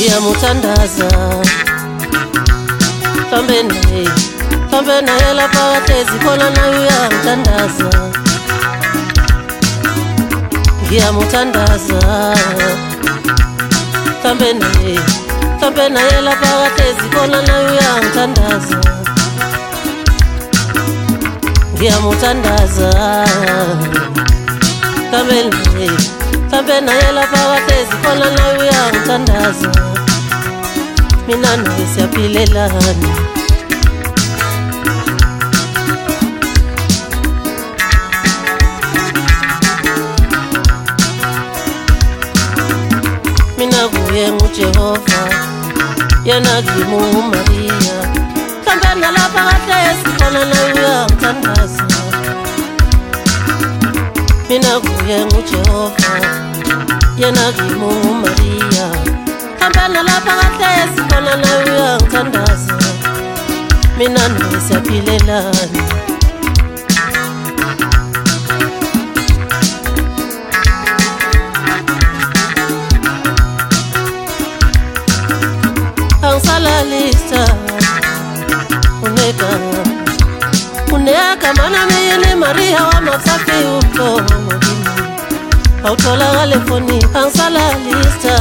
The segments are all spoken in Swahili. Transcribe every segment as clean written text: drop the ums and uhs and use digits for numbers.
ngiyamuthandaza Kambe naye lapha kahlezi khona naye uyangithandaza ngiyamuthandaza Kambe naye lapha kahlezi khona naye uyangithandaza ngiyamuthandaza Kambe naye lapha kahlezi khona naye uyangithandaza mina naye siyaphilelana mina kuye nguJehova yena ngimuMaria kambe nalapha kahlezi khona naye uyangithandaza mina kuye nguJehova yena ngimuMaria kambe nalapha kahlezi khona naye uyangithandaza mina naye siyaphilelana Angsalalisa uneka mana miyele Maria wa masafi utomo autola telefoni angsalalisa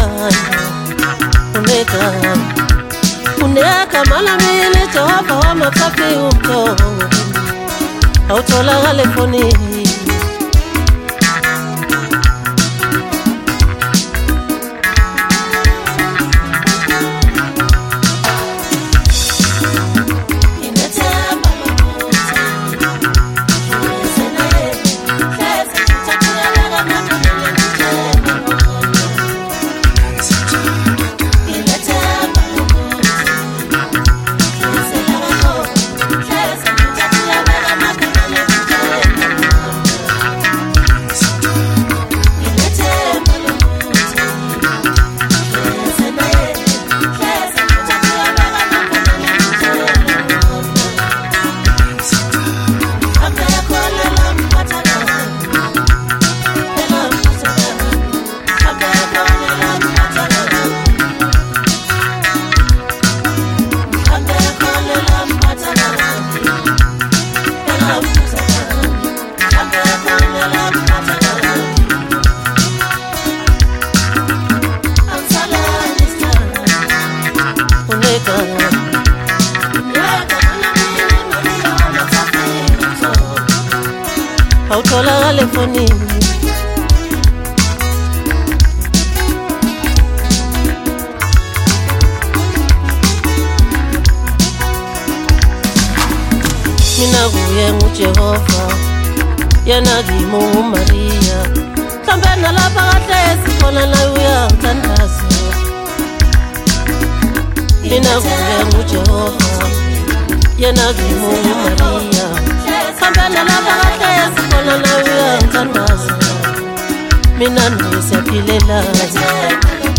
uneka mana miyele Jehova wa masafi utomo autola telefoni autola telefoni mina kuye nguJehova yena ngimuMaria kambe nalapha kahlezi khona naye uyangithandaza mina kuye nguJehova yena ngimuMaria kambe nalapha kahlezi khona naye uyangithandaza mina naye siyaphilelana